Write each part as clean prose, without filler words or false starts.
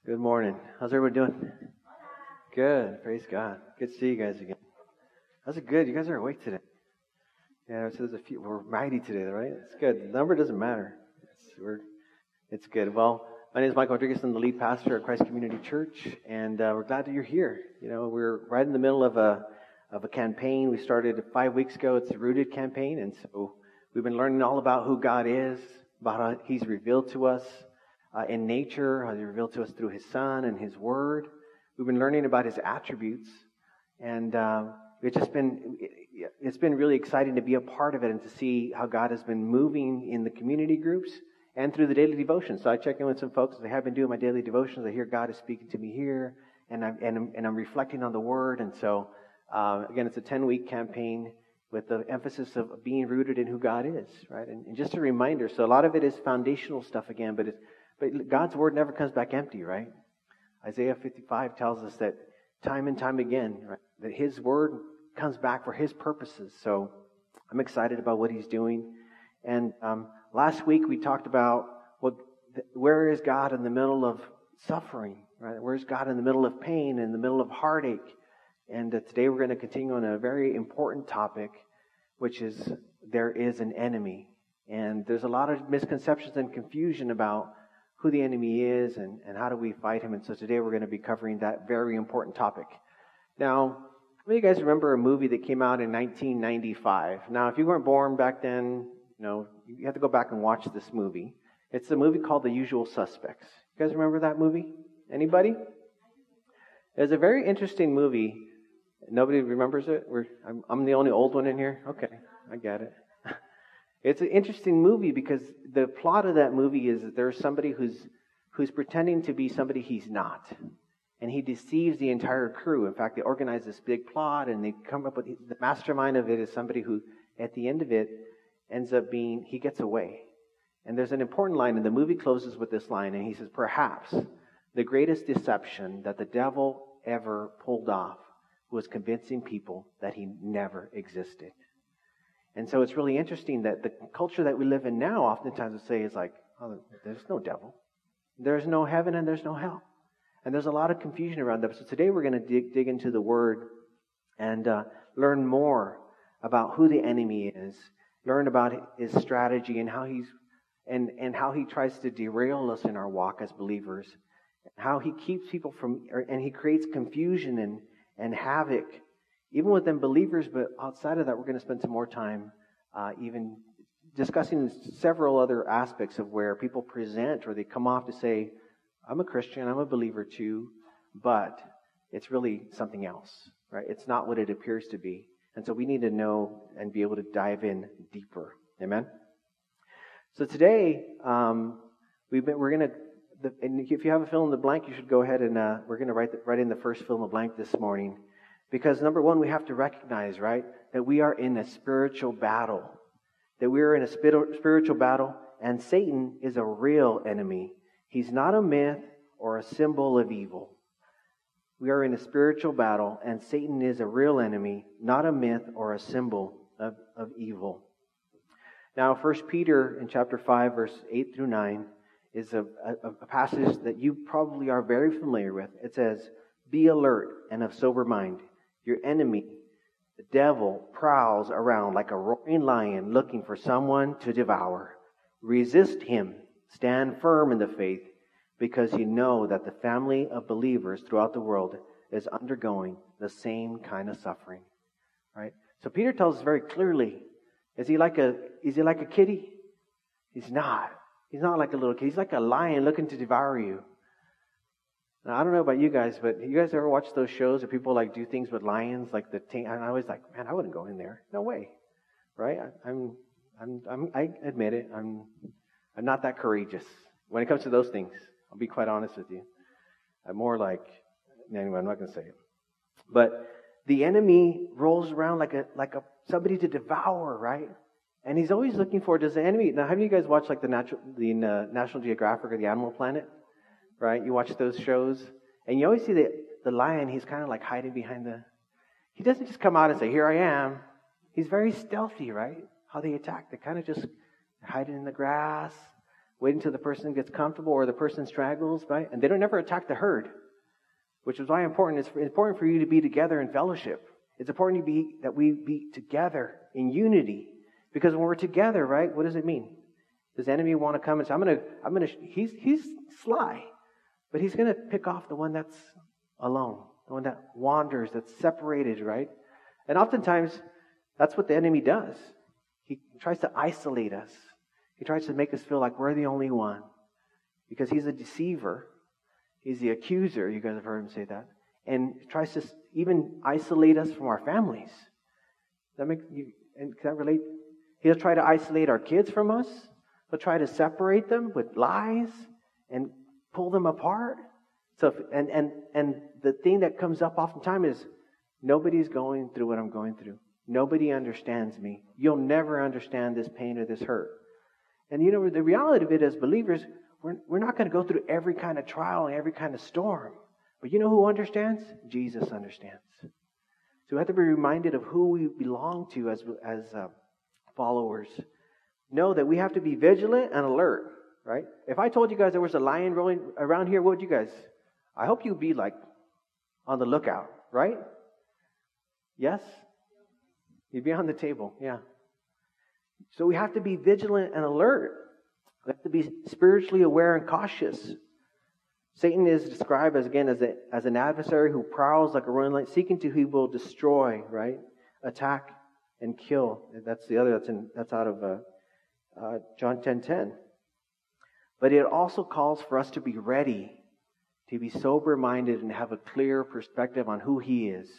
Good morning. How's everyone doing? Good. Praise God. Good to see you guys again. How's it good? You guys are awake today. Yeah, so there's a few. We're mighty today, right? It's good. The number doesn't matter. It's good. Well, my name is Michael Rodriguez. I'm the lead pastor at Christ Community Church, and we're glad that you're here. You know, we're right in the middle of a campaign. We started 5 weeks ago. It's a Rooted campaign, and so we've been learning all about who God is, about how He's revealed to us in nature, how He's revealed to us through His Son and His Word. We've been learning about His attributes, and it's been really exciting to be a part of it and to see how God has been moving in the community groups and through the daily devotions. So I check in with some folks as I have been doing my daily devotions. I hear God is speaking to me here, and I'm reflecting on the Word. And so again, it's a 10-week campaign with the emphasis of being rooted in who God is, right? And just a reminder. So a lot of it is foundational stuff again, but God's Word never comes back empty, right? Isaiah 55 tells us that time and time again, right, that His Word comes back for His purposes. So I'm excited about what He's doing. And last week we talked about where is God in the middle of suffering, right? Where is God in the middle of pain, in the middle of heartache? And today we're going to continue on a very important topic, which is there is an enemy. And there's a lot of misconceptions and confusion about who the enemy is and how do we fight him. And so today we're going to be covering that very important topic. Now, how many of you guys remember a movie that came out in 1995? Now, if you weren't born back then, you have to go back and watch this movie. It's a movie called The Usual Suspects. You guys remember that movie? Anybody? It's a very interesting movie. Nobody remembers it? I'm the only old one in here? Okay, I get it. It's an interesting movie because the plot of that movie is that there's somebody who's pretending to be somebody he's not. And he deceives the entire crew. In fact, they organize this big plot and they come up with the mastermind of it is somebody who, at the end of it, ends up being, he gets away. And there's an important line, and the movie closes with this line, and he says, perhaps the greatest deception that the devil ever pulled off was convincing people that he never existed. And so it's really interesting that the culture that we live in now oftentimes would say is like, oh, there's no devil. There's no heaven and there's no hell. And there's a lot of confusion around that. So today we're going to dig into the Word and learn more about who the enemy is, learn about his strategy and how he tries to derail us in our walk as believers, how he keeps people and he creates confusion and havoc, even within believers. But outside of that, we're going to spend some more time even discussing several other aspects of where people present or they come off to say, I'm a Christian, I'm a believer too, but it's really something else, right? It's not what it appears to be. And so we need to know and be able to dive in deeper. Amen? So today, we're going to, and if you have a fill in the blank, you should go ahead and we're going to write in the first fill in the blank this morning. Because number one, we have to recognize, right, that we are in a spiritual battle. That we are in a spiritual battle, and Satan is a real enemy. He's not a myth or a symbol of evil. We are in a spiritual battle, and Satan is a real enemy, not a myth or a symbol of evil. Now, 1 Peter in chapter 5, verse 8 through 9 is a passage that you probably are very familiar with. It says, be alert and of sober mind. Your enemy, the devil, prowls around like a roaring lion looking for someone to devour. Resist him. Stand firm in the faith because you know that the family of believers throughout the world is undergoing the same kind of suffering. Right? So Peter tells us very clearly, is he like a kitty? He's not. He's not like a little kid. He's like a lion looking to devour you. Now, I don't know about you guys, but you guys ever watch those shows where people like do things with lions, like and I was like, man, I wouldn't go in there. No way, right? I admit it. I'm not that courageous when it comes to those things. I'll be quite honest with you. I'm more like, anyway, I'm not going to say it. But the enemy rolls around like a somebody to devour, right? And he's always looking for. Does the enemy? Now, have you guys watched like the National Geographic or the Animal Planet? Right? You watch those shows, and you always see the lion, he's kind of like hiding behind he doesn't just come out and say, here I am. He's very stealthy, right? How they attack. They kind of just hide in the grass, waiting until the person gets comfortable or the person straggles, right? And they don't never attack the herd, which is why it's important for you to be together in fellowship. It's important that we be together in unity, because when we're together, right? What does it mean? Does the enemy want to come and say, he's sly, but he's going to pick off the one that's alone, the one that wanders, that's separated, right? And oftentimes, that's what the enemy does. He tries to isolate us. He tries to make us feel like we're the only one, because he's a deceiver. He's the accuser. You guys have heard him say that. And tries to even isolate us from our families. Can that relate? He'll try to isolate our kids from us. He'll try to separate them with lies and pull them apart. So, and the thing that comes up oftentimes is, nobody's going through what I'm going through. Nobody understands me. You'll never understand this pain or this hurt. And you know, the reality of it as believers, we're not going to go through every kind of trial and every kind of storm. But you know who understands? Jesus understands. So we have to be reminded of who we belong to as followers. Know that we have to be vigilant and alert, right? If I told you guys there was a lion rolling around here, what would you guys? I hope you'd be like on the lookout, right? Yes? You'd be on the table, yeah. So we have to be vigilant and alert. We have to be spiritually aware and cautious. Satan is described as an adversary who prowls like a roaring lion, seeking to who he will destroy, right? Attack and kill. That's the other. That's out of John 10:10. But it also calls for us to be ready, to be sober-minded, and have a clear perspective on who he is.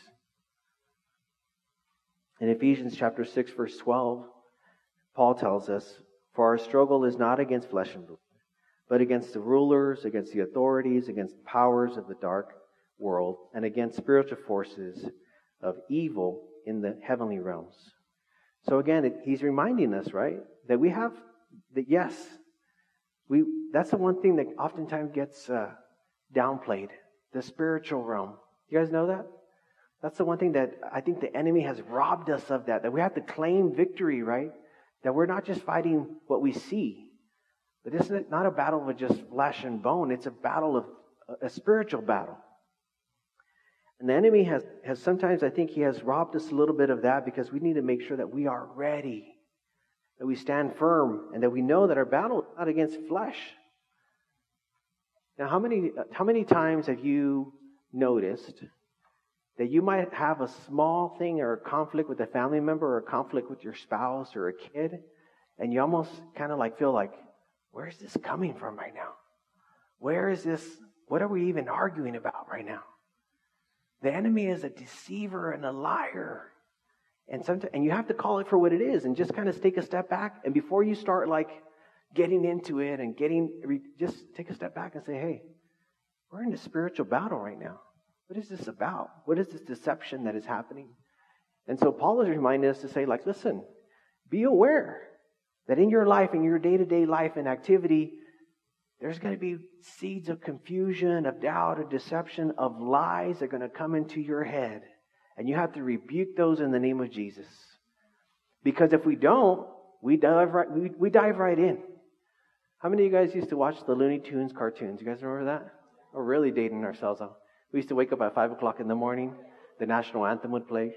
In Ephesians chapter 6, verse 12, Paul tells us, "For our struggle is not against flesh and blood, but against the rulers, against the authorities, against the powers of the dark world, and against spiritual forces of evil in the heavenly realms." So again, he's reminding us, right, that we have, that yes, that's the one thing that oftentimes gets downplayed, the spiritual realm. You guys know that? That's the one thing that I think the enemy has robbed us of, that we have to claim victory, right? That we're not just fighting what we see. But it's not a battle with just flesh and bone. It's a battle of a spiritual battle. And the enemy has sometimes, I think he has robbed us a little bit of that, because we need to make sure that we are ready, that we stand firm, and that we know that our battle is not against flesh. Now, how many times have you noticed that you might have a small thing or a conflict with a family member, or a conflict with your spouse or a kid, and you almost kind of feel like, where's this coming from right now? Where is this? What are we even arguing about right now? The enemy is a deceiver and a liar. And you have to call it for what it is, and just kind of take a step back. And before you start getting into it and just take a step back and say, hey, we're in a spiritual battle right now. What is this about? What is this deception that is happening? And so Paul is reminding us to say, listen, be aware that in your life, in your day-to-day life and activity, there's going to be seeds of confusion, of doubt, of deception, of lies that are going to come into your head. And you have to rebuke those in the name of Jesus. Because if we don't, we dive right in. How many of you guys used to watch the Looney Tunes cartoons? You guys remember that? We're really dating ourselves out. We used to wake up at 5 o'clock in the morning. The national anthem would play.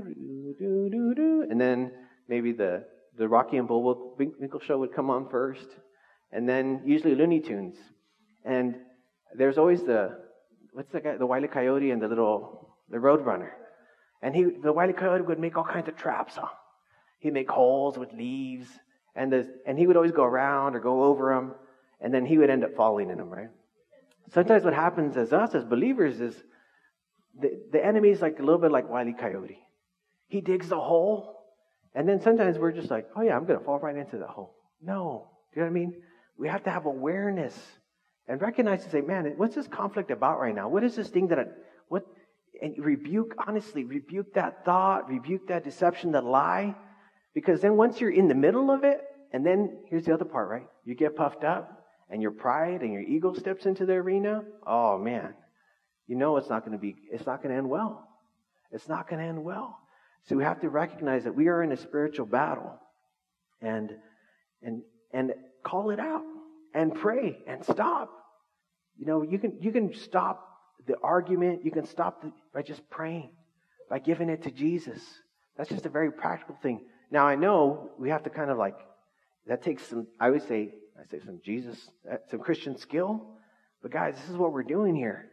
And then maybe the Rocky and Bullwinkle show would come on first. And then usually Looney Tunes. And there's always what's the guy? The Wile E. Coyote and the Roadrunner. And the Wile E. Coyote would make all kinds of traps. He'd make holes with leaves. And he would always go around or go over them. And then he would end up falling in them, right? Sometimes what happens as believers is the enemy is a little bit like Wile E. Coyote. He digs the hole, and then sometimes we're just like, oh yeah, I'm going to fall right into the hole. No. Do you know what I mean? We have to have awareness and recognize and say, man, what's this conflict about right now? What is this thing and rebuke that thought, rebuke that deception, that lie. Because then once you're in the middle of it, and then here's the other part, right? You get puffed up, and your pride and your ego steps into the arena, oh man, you know it's not going to end well. It's not going to end well. So we have to recognize that we are in a spiritual battle and call it out and pray and stop. You can stop the argument. You can stop by just praying, by giving it to Jesus. That's just a very practical thing. Now, I know we have to kind of that takes some, I say some some Christian skill. But guys, this is what we're doing here.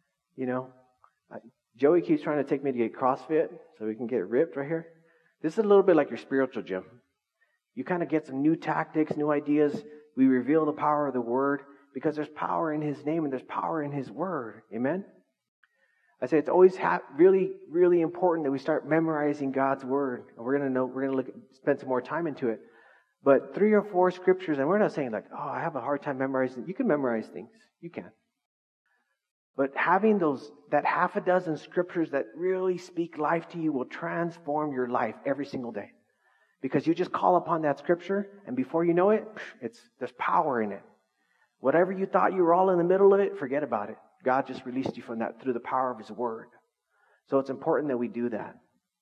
Joey keeps trying to take me to get CrossFit so we can get ripped right here. This is a little bit like your spiritual gym. You kind of get some new tactics, new ideas. We reveal the power of the Word because there's power in His name and there's power in His Word. Amen? I say it's always really, really important that we start memorizing God's Word. And we're going to spend some more time into it. But 3 or 4 scriptures, and we're not saying I have a hard time memorizing. You can memorize things. You can. But having that half a dozen scriptures that really speak life to you will transform your life every single day. Because you just call upon that scripture, and before you know it, there's power in it. Whatever you thought you were all in the middle of it, forget about it. God just released you from that through the power of His Word. So it's important that we do that.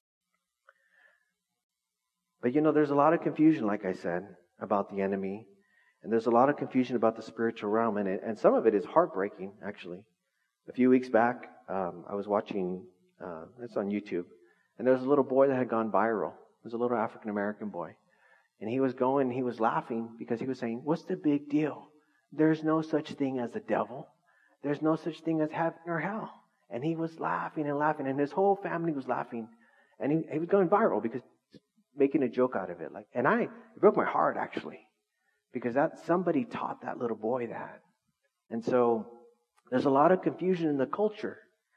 But there's a lot of confusion, like I said, about the enemy. And there's a lot of confusion about the spiritual realm. And some of it is heartbreaking, actually. A few weeks back, I was watching, it's on YouTube, and there was a little boy that had gone viral. It was a little African-American boy. And he was laughing because he was saying, what's the big deal? There's no such thing as the devil. There's no such thing as heaven or hell. And he was laughing and laughing, and his whole family was laughing. And he was going viral because making a joke out of it. It broke my heart, actually, because somebody taught that little boy that. And so there's a lot of confusion in the culture.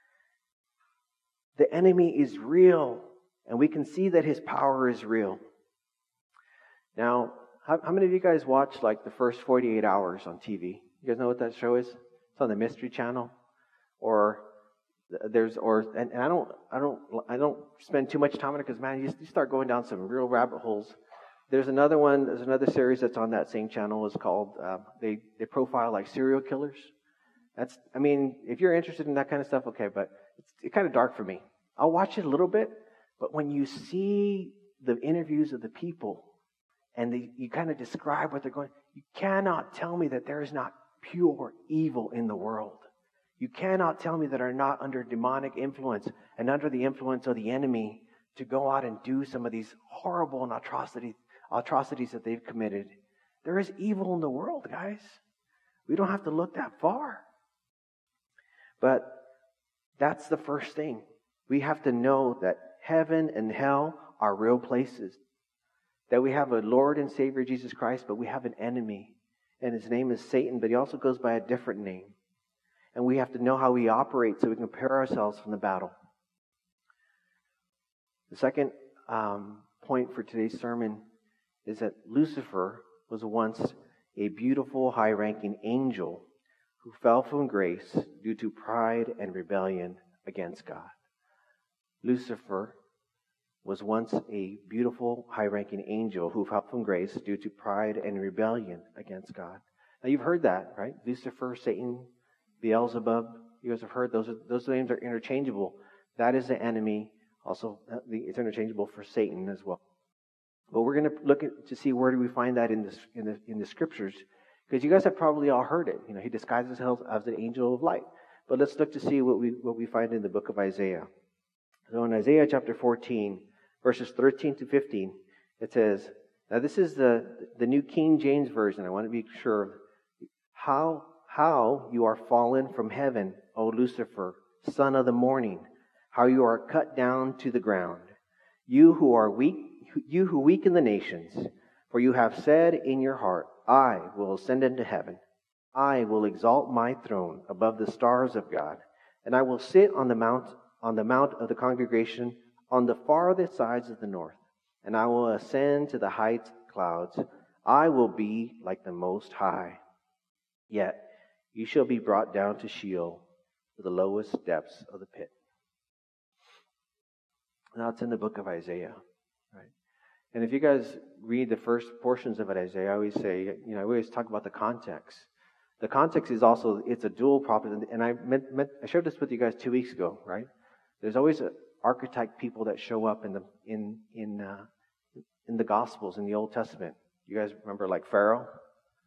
The enemy is real, and we can see that his power is real. Now, how many of you guys watch the first 48 hours on TV? You guys know what that show is? It's on the Mystery Channel, and I don't spend too much time on it because, man, you start going down some real rabbit holes. There's another series that's on that same channel. It's called they profile serial killers. If you're interested in that kind of stuff, okay, but it's kind of dark for me. I'll watch it a little bit, but when you see the interviews of the people and you kind of describe what they're going, you cannot tell me that there is not pure evil in the world. You cannot tell me that are not under demonic influence and under the influence of the enemy to go out and do some of these horrible and atrocities that they've committed. There is evil in the world, guys. We don't have to look that far. But that's the first thing. We have to know that heaven and hell are real places. That we have a Lord and Savior, Jesus Christ, but we have an enemy. And his name is Satan, but he also goes by a different name. And we have to know how he operates so we can prepare ourselves from the battle. The second point for today's sermon is that Lucifer was once a beautiful, high-ranking angel who fell from grace due to pride and rebellion against God. Lucifer was once a beautiful, high-ranking angel who fell from grace due to pride and rebellion against God. Now, you've heard that, right? Lucifer, Satan, Beelzebub. You guys have heard those names are interchangeable. That is the enemy. Also, it's interchangeable for Satan as well. But we're going to look to see where do we find that in the scriptures, because you guys have probably all heard it. He disguises himself as an angel of light. But let's look to see what we find in the book of Isaiah. So in Isaiah chapter 14, verses 13 to 15, it says, now this is the New King James Version. I want to be sure. How you are fallen from heaven, O Lucifer, son of the morning, how you are cut down to the ground. You who weaken the nations, for you have said in your heart, I will ascend into heaven. I will exalt my throne above the stars of God, and I will sit on the mount of the congregation on the farthest sides of the north, and I will ascend to the heights of clouds. I will be like the Most High. Yet you shall be brought down to Sheol, to the lowest depths of the pit. Now it's in the book of Isaiah, right? And if you guys read the first portions of Isaiah, I always say, we always talk about the context. The context is also, it's a dual proposition. And I shared this with you guys 2 weeks ago, right? There's always archetype people that show up in the Gospels, in the Old Testament. You guys remember Pharaoh?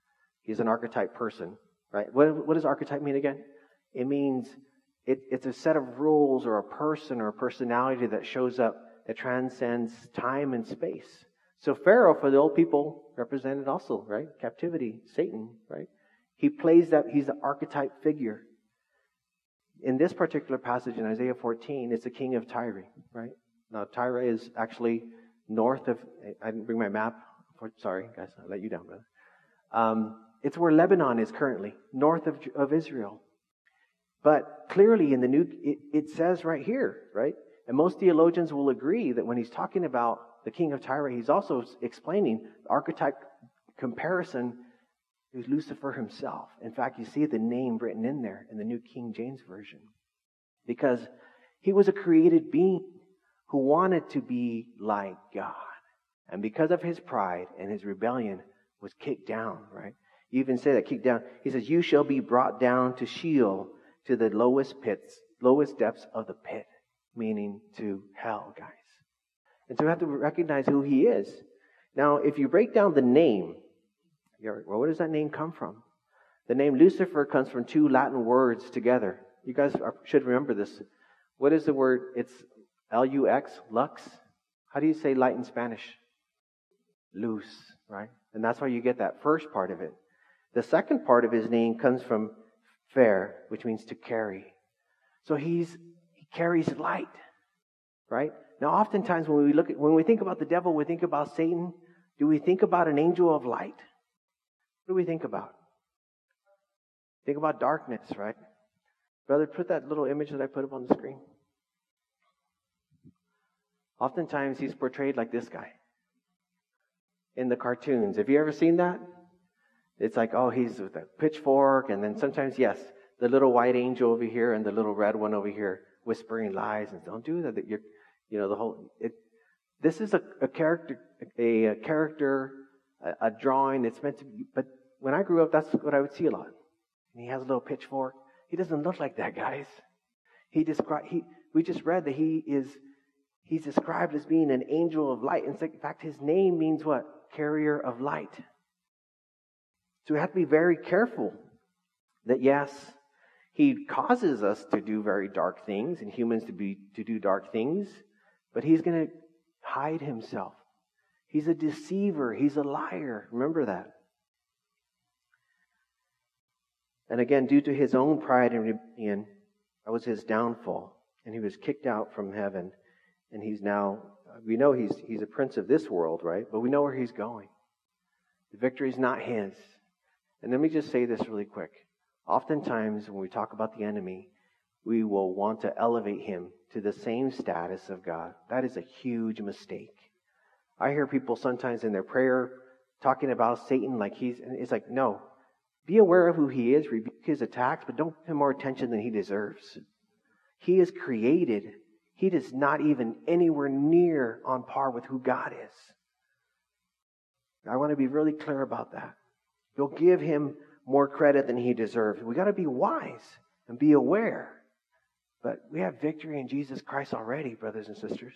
He's an archetype person, right? What does archetype mean again? It means it's a set of rules or a person or a personality that shows up that transcends time and space. So Pharaoh, for the old people, represented also, right? Captivity, Satan, right? He plays that, he's the archetype figure. In this particular passage in Isaiah 14, it's the king of Tyre, right? Now, Tyre is actually north of, I didn't bring my map. Sorry, guys, I let you down, brother. It's where Lebanon is currently, north of Israel. But clearly in the it says right here, right? And most theologians will agree that when he's talking about the king of Tyre, he's also explaining the archetype comparison to Lucifer himself. In fact, you see the name written in there in the New King James Version. Because he was a created being who wanted to be like God. And because of his pride and his rebellion was kicked down, right? You even say that, kicked down. He says, you shall be brought down to Sheol, to the lowest depths of the pit, meaning to hell, guys. And so we have to recognize who he is. Now, if you break down the name, well, where does that name come from? The name Lucifer comes from two Latin words together. You guys should remember this. What is the word? It's L-U-X, lux. How do you say light in Spanish? Luz, right? And that's why you get that first part of it. The second part of his name comes from fair, which means to carry. So he carries light, right? Now, oftentimes when we think about the devil, we think about Satan. Do we think about an angel of light? What do we think about? Think about darkness, right? Brother, put that little image that I put up on the screen. Oftentimes he's portrayed like this guy in the cartoons. Have you ever seen that? It's like, oh, he's with a pitchfork, and then sometimes, yes, the little white angel over here and the little red one over here whispering lies, and don't do that. This is a character, a drawing. It's meant to be. But when I grew up, that's what I would see a lot. And he has a little pitchfork. He doesn't look like that, guys. We just read that he's described as being an angel of light. In fact, his name means what? Carrier of light. So we have to be very careful that, yes, he causes us to do very dark things and humans to do dark things, but he's going to hide himself. He's a deceiver. He's a liar. Remember that. And again, due to his own pride and rebellion, that was his downfall. And he was kicked out from heaven. And he's now, we know he's a prince of this world, right? But we know where he's going. The victory is not his. And let me just say this really quick. Oftentimes, when we talk about the enemy, we will want to elevate him to the same status of God. That is a huge mistake. I hear people sometimes in their prayer talking about Satan like it's like, no. Be aware of who he is, rebuke his attacks, but don't give him more attention than he deserves. He is created. He is not even anywhere near on par with who God is. I want to be really clear about that. You'll give him more credit than he deserves. We got to be wise and be aware. But we have victory in Jesus Christ already, brothers and sisters.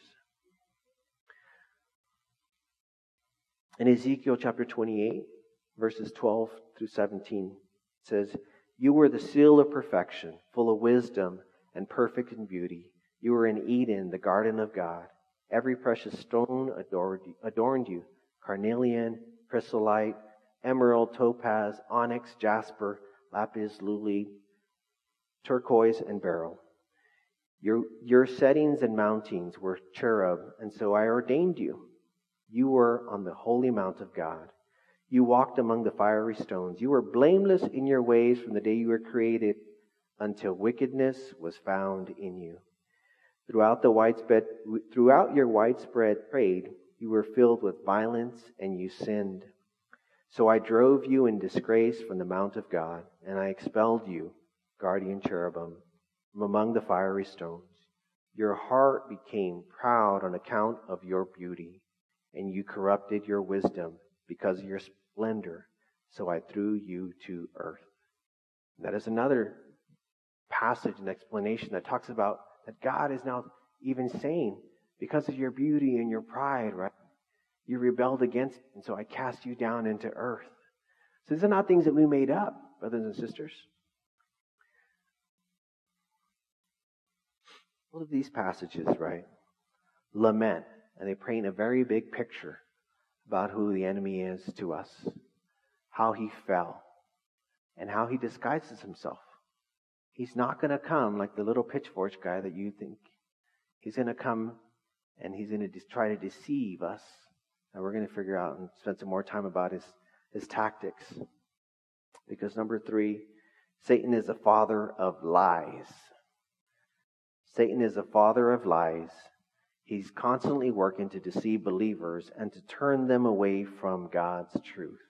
In Ezekiel chapter 28, verses 12 through 17, it says, "You were the seal of perfection, full of wisdom and perfect in beauty. You were in Eden, the garden of God. Every precious stone adorned you, carnelian, chrysolite, emerald, topaz, onyx, jasper, lapis lazuli, turquoise, and beryl. Your settings and mountings were cherub, and so I ordained you. You were on the holy mount of God. You walked among the fiery stones. You were blameless in your ways from the day you were created until wickedness was found in you. Throughout your widespread trade, you were filled with violence and you sinned. So I drove you in disgrace from the mount of God, and I expelled you, guardian cherubim, from among the fiery stones. Your heart became proud on account of your beauty, and you corrupted your wisdom because of your splendor. So I threw you to earth." That is another passage and explanation that talks about that God is now even saying, because of your beauty and your pride, right? You rebelled against me, and so I cast you down into earth. So these are not things that we made up, brothers and sisters. All of these passages, right, lament, and they paint a very big picture about who the enemy is to us, how he fell, and how he disguises himself. He's not going to come like the little pitchfork guy that you think. He's going to come and he's going to try to deceive us. And we're going to figure out and spend some more time about his tactics. Because number 3, Satan is the father of lies. Satan is the father of lies. He's constantly working to deceive believers and to turn them away from God's truth.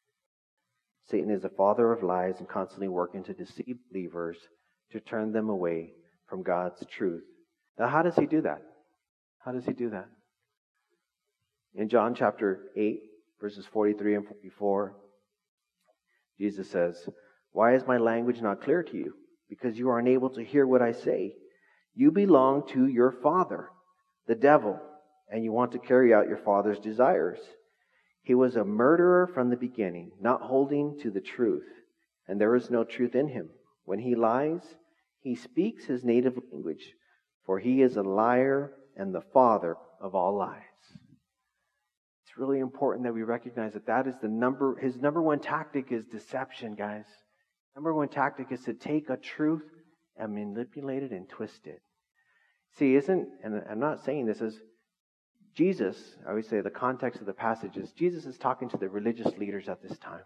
Satan is the father of lies and constantly working to deceive believers to turn them away from God's truth. Now, how does he do that? How does he do that? In John chapter 8, verses 43 and 44, Jesus says, "Why is my language not clear to you? Because you are unable to hear what I say. You belong to your father, the devil, and you want to carry out your father's desires. He was a murderer from the beginning, not holding to the truth, and there is no truth in him. When he lies, he speaks his native language, for he is a liar and the father of all lies." It's really important that we recognize that is his number one tactic is deception, guys. Number one tactic is to take a truth and manipulate it and twist it. See, and I'm not saying this is Jesus, I always say the context of the passage is Jesus is talking to the religious leaders at this time.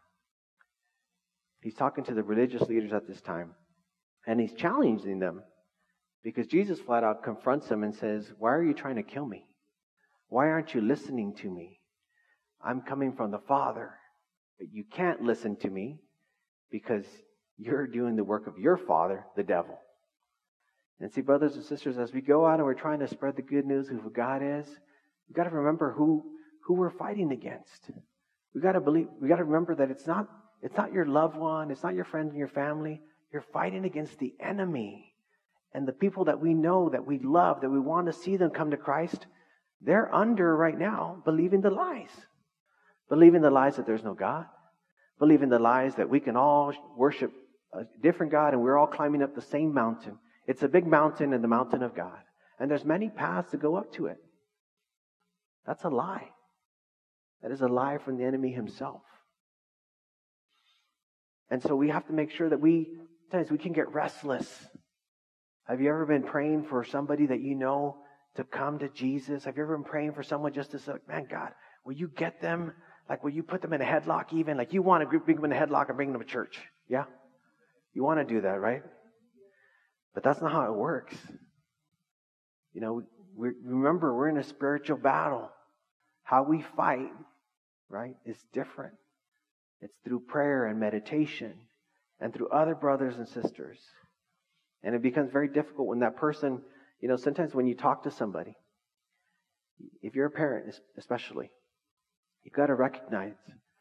He's talking to the religious leaders at this time. And he's challenging them because Jesus flat out confronts them and says, "Why are you trying to kill me? Why aren't you listening to me? I'm coming from the Father, but you can't listen to me because you're doing the work of your father, the devil." And see, brothers and sisters, as we go out and we're trying to spread the good news of who God is, we've got to remember who we're fighting against. We've got to remember that it's not your loved one, it's not your friends and your family. You're fighting against the enemy. And the people that we know, that we love, that we want to see them come to Christ, they're under right now believing the lies. Believing the lies that there's no God. Believing the lies that we can all worship a different God and we're all climbing up the same mountain. It's a big mountain and the mountain of God. And there's many paths to go up to it. That's a lie. That is a lie from the enemy himself. And so we have to make sure that sometimes we can get restless. Have you ever been praying for somebody that you know to come to Jesus? Have you ever been praying for someone just to say, "Man, God, will you get them? Like, will you put them in a headlock even? Like, you want to bring them in a headlock and bring them to church." Yeah? You want to do that, right? But that's not how it works. You know, remember, we're in a spiritual battle. How we fight, right, is different. It's through prayer and meditation and through other brothers and sisters. And it becomes very difficult when that person, sometimes when you talk to somebody, if you're a parent especially, you've got to recognize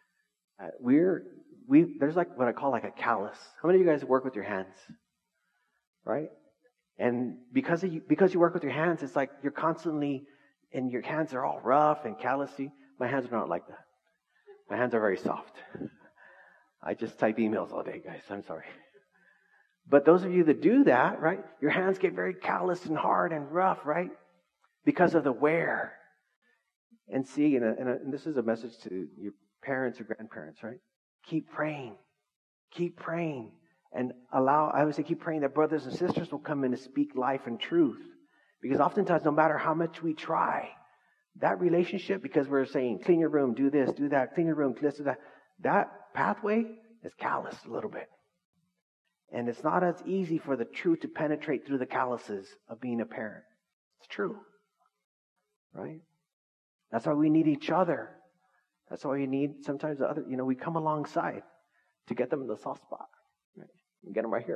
there's like what I call like a callus. How many of you guys work with your hands? Right? And because you work with your hands, it's like you're constantly, and your hands are all rough and callousy. My hands are not like that. My hands are very soft. I just type emails all day, guys. I'm sorry. But those of you that do that, right, your hands get very callous and hard and rough, right? Because of the wear. And see, and this is a message to your parents or grandparents, right? Keep praying. Keep praying. And I would say keep praying that brothers and sisters will come in to speak life and truth. Because oftentimes, no matter how much we try, that relationship, because we're saying, clean your room, do this, do that, clean your room, this, do that, that pathway is calloused a little bit. And it's not as easy for the truth to penetrate through the calluses of being a parent. It's true. Right? That's why we need each other. That's why we need sometimes the other, we come alongside to get them in the soft spot. Right? And get them right here.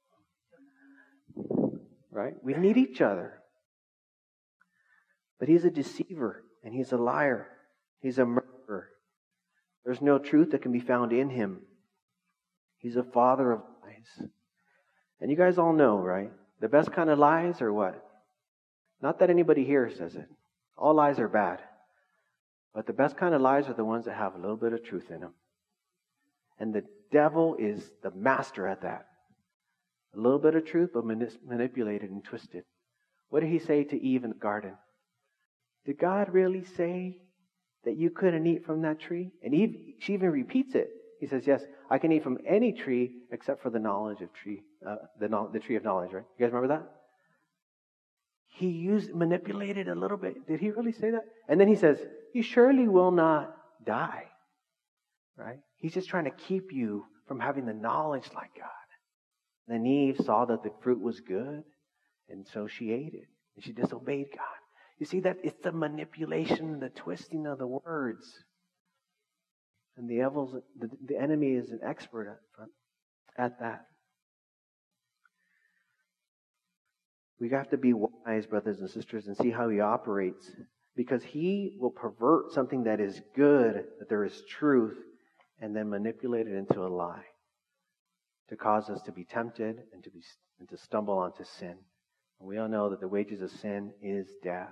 Right? We need each other. But he's a deceiver and he's a liar. He's a murderer. There's no truth that can be found in him. He's a father of lies. And you guys all know, right? The best kind of lies are what? Not that anybody here says it. All lies are bad. But the best kind of lies are the ones that have a little bit of truth in them. And the devil is the master at that. A little bit of truth, but manipulated and twisted. What did he say to Eve in the garden? Did God really say that you couldn't eat from that tree? And Eve, she even repeats it. He says, yes, I can eat from any tree except for the tree of knowledge, right? You guys remember that? He manipulated a little bit. Did he really say that? And then he says, you surely will not die, right? He's just trying to keep you from having the knowledge like God. Then Eve saw that the fruit was good, and so she ate it. And she disobeyed God. You see that it's the manipulation, the twisting of the words. And the enemy is an expert at that. We have to be wise, brothers and sisters, and see how he operates. Because he will pervert something that is good, that there is truth, and then manipulate it into a lie. To cause us to be tempted and to stumble onto sin. And we all know that the wages of sin is death.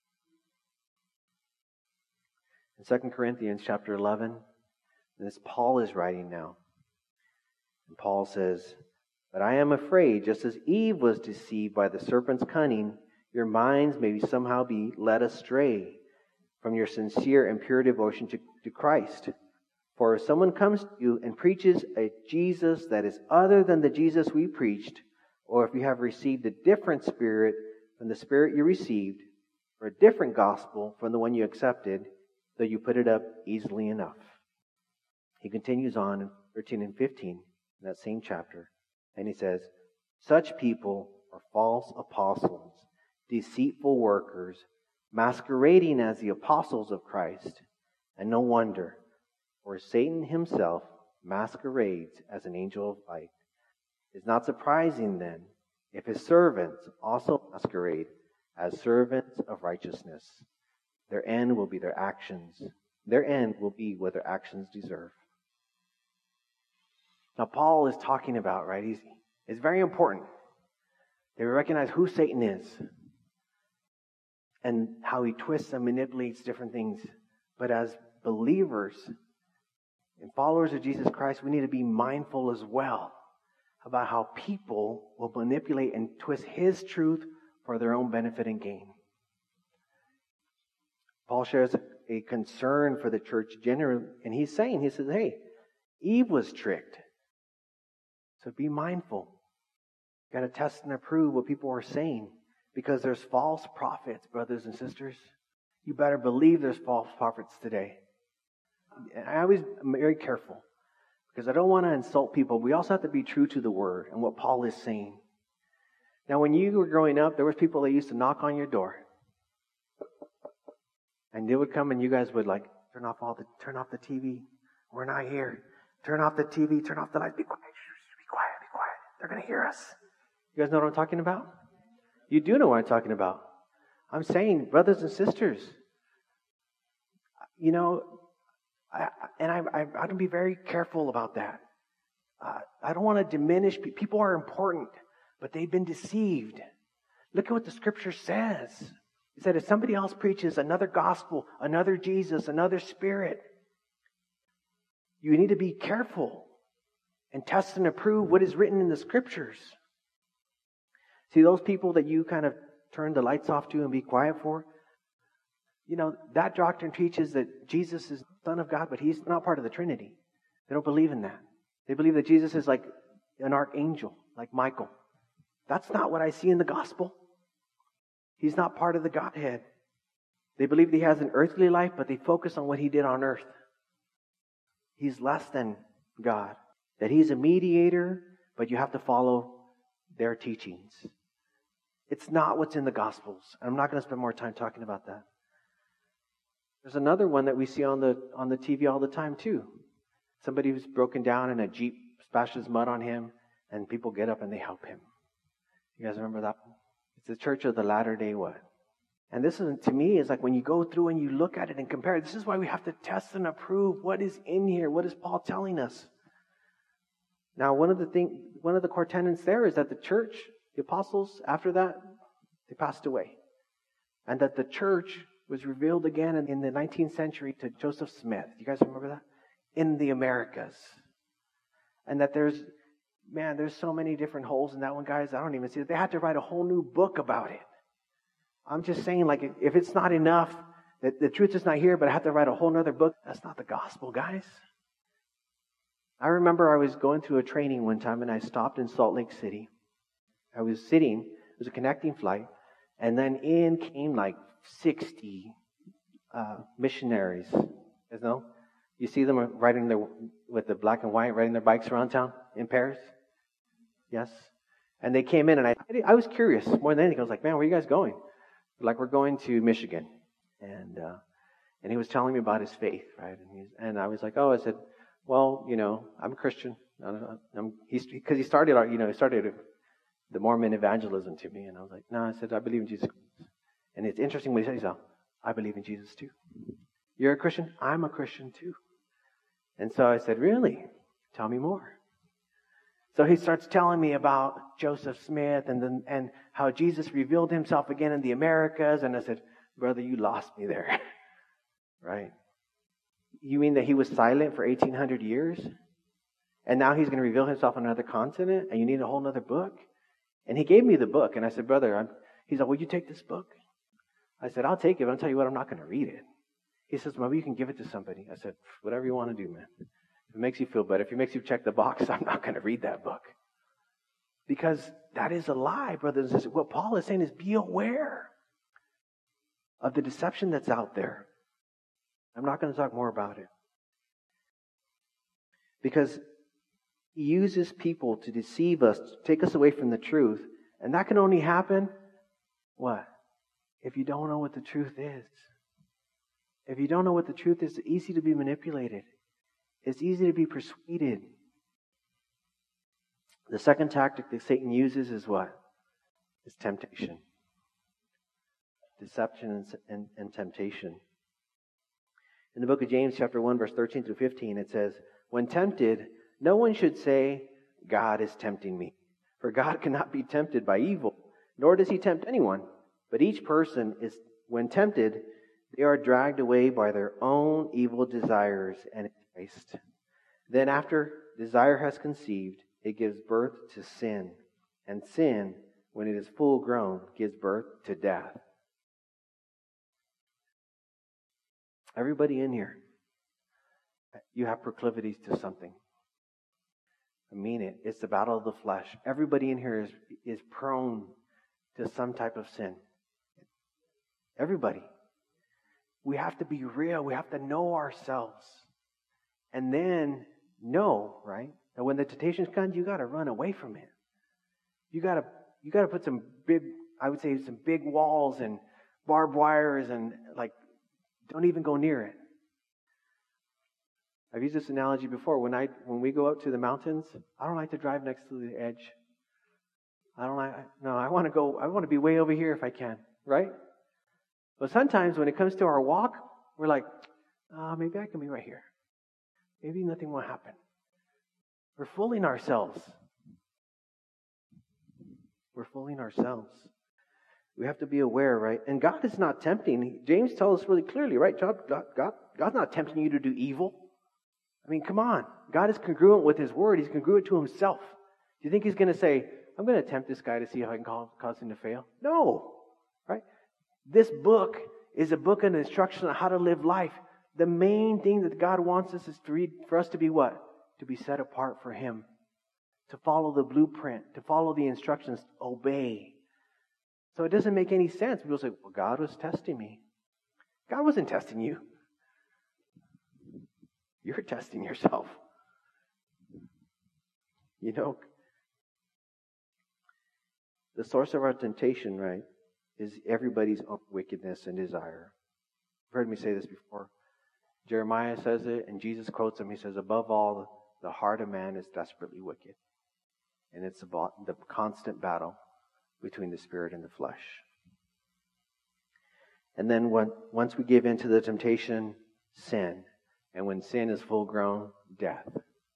In 2 Corinthians chapter 11, this Paul is writing now. And Paul says, but I am afraid, just as Eve was deceived by the serpent's cunning, your minds may somehow be led astray from your sincere and pure devotion to Christ. For if someone comes to you and preaches a Jesus that is other than the Jesus we preached, or if you have received a different spirit from the spirit you received, or a different gospel from the one you accepted, though you put it up easily enough. He continues on in 13 and 15 in that same chapter, and he says, such people are false apostles, deceitful workers, masquerading as the apostles of Christ, and no wonder. For Satan himself masquerades as an angel of light. It's not surprising then if his servants also masquerade as servants of righteousness. Their end will be their actions. Their end will be what their actions deserve. Now Paul is talking about, right? It's very important. They recognize who Satan is and how he twists and manipulates different things. But as believers and followers of Jesus Christ, we need to be mindful as well about how people will manipulate and twist his truth for their own benefit and gain. Paul shares a concern for the church generally, and he says, hey, Eve was tricked. So be mindful. You've got to test and approve what people are saying, because there's false prophets, brothers and sisters. You better believe there's false prophets today. I always am very careful because I don't want to insult people. We also have to be true to the word and what Paul is saying. Now, when you were growing up, there was people that used to knock on your door. And they would come and you guys would turn off the TV. We're not here. Turn off the TV, turn off the lights. Be quiet. Be quiet. They're going to hear us. You guys know what I'm talking about? You do know what I'm talking about. I'm saying, brothers and sisters, I have to be very careful about that. I don't want to diminish people. People are important, but they've been deceived. Look at what the scripture says. It said if somebody else preaches another gospel, another Jesus, another spirit, you need to be careful and test and approve what is written in the scriptures. See, those people that you kind of turn the lights off to and be quiet for, that doctrine teaches that Jesus is the Son of God, but he's not part of the Trinity. They don't believe in that. They believe that Jesus is like an archangel, like Michael. That's not what I see in the gospel. He's not part of the Godhead. They believe that he has an earthly life, but they focus on what he did on earth. He's less than God. That he's a mediator, but you have to follow their teachings. It's not what's in the Gospels. I'm not going to spend more time talking about that. There's another one that we see on the TV all the time too. Somebody who's broken down and a Jeep splashes mud on him, and people get up and they help him. You guys remember that? It's the Church of the Latter-day what? And this is, to me, is like when you go through and you look at it and compare. This is why we have to test and approve what is in here. What is Paul telling us? Now, one of the core tenets there is that the church, the apostles, after that, they passed away. And that the church was revealed again in the 19th century to Joseph Smith. You guys remember that? In the Americas. And that there's so many different holes in that one, guys. I don't even see it. They had to write a whole new book about it. I'm just saying, like, if it's not enough, that the truth is not here, but I have to write a whole nother book, that's not the gospel, guys. I remember I was going through a training one time, and I stopped in Salt Lake City. I was sitting, it was a connecting flight, and then in came like 60 missionaries. You know? You see them with the black and white, riding their bikes around town in Paris? Yes? And they came in, and I was curious more than anything. I was like, man, where are you guys going? Like, we're going to Michigan. And he was telling me about his faith, right? And I was like, I said, well, I'm a Christian. Because he started the Mormon evangelism to me. And I was like, no, I said, I believe in Jesus. And it's interesting when he said, he said, I believe in Jesus too. You're a Christian? I'm a Christian too. And so I said, really? Tell me more. So he starts telling me about Joseph Smith and how Jesus revealed himself again in the Americas. And I said, brother, you lost me there. Right? You mean that he was silent for 1,800 years? And now he's going to reveal himself on another continent? And you need a whole other book? And he gave me the book. And I said, brother, he's like, will you take this book? I said, I'll take it. But I'll tell you what, I'm not going to read it. He says, maybe you can give it to somebody. I said, whatever you want to do, man. If it makes you feel better, if it makes you check the box, I'm not going to read that book. Because that is a lie, brothers and sisters. What Paul is saying is be aware of the deception that's out there. I'm not going to talk more about it. Because he uses people to deceive us, to take us away from the truth. And that can only happen, what? If you don't know what the truth is. If you don't know what the truth is, it's easy to be manipulated. It's easy to be persuaded. The second tactic that Satan uses is what? It's temptation. Deception and temptation. In the book of James, chapter 1, verse 13 through 15, it says, when tempted, no one should say, God is tempting me. For God cannot be tempted by evil, nor does he tempt anyone. But each person is, when tempted, they are dragged away by their own evil desires and enticed. Then after desire has conceived, it gives birth to sin. And sin, when it is full grown, gives birth to death. Everybody in here, you have proclivities to something. I mean it. It's the battle of the flesh. Everybody in here is prone to some type of sin. Everybody. We have to be real. We have to know ourselves. And then know, right? That when the temptation comes, you got to run away from it. You got to put some big walls and barbed wires and don't even go near it. I've used this analogy before. When we go up to the mountains, I don't like to drive next to the edge. I want to be way over here if I can, right? But sometimes when it comes to our walk, we're like, maybe I can be right here. Maybe nothing will happen. We're fooling ourselves. We're fooling ourselves. We have to be aware, right? And God is not tempting. James tells us really clearly, right? God's not tempting you to do evil. I mean, come on. God is congruent with His Word. He's congruent to Himself. Do you think He's going to say, I'm going to tempt this guy to see how I can cause him to fail? No. Right? This book is a book of instruction on how to live life. The main thing that God wants us is to read, for us to be what? To be set apart for Him. To follow the blueprint. To follow the instructions. To obey. So it doesn't make any sense. People say, well, God was testing me. God wasn't testing you. You're testing yourself. You know, the source of our temptation, right, is everybody's own wickedness and desire. You've heard me say this before. Jeremiah says it, and Jesus quotes him. He says, above all, the heart of man is desperately wicked. And it's about the constant battle between the spirit and the flesh. And then once we give in to the temptation, sin. And when sin is full grown, death.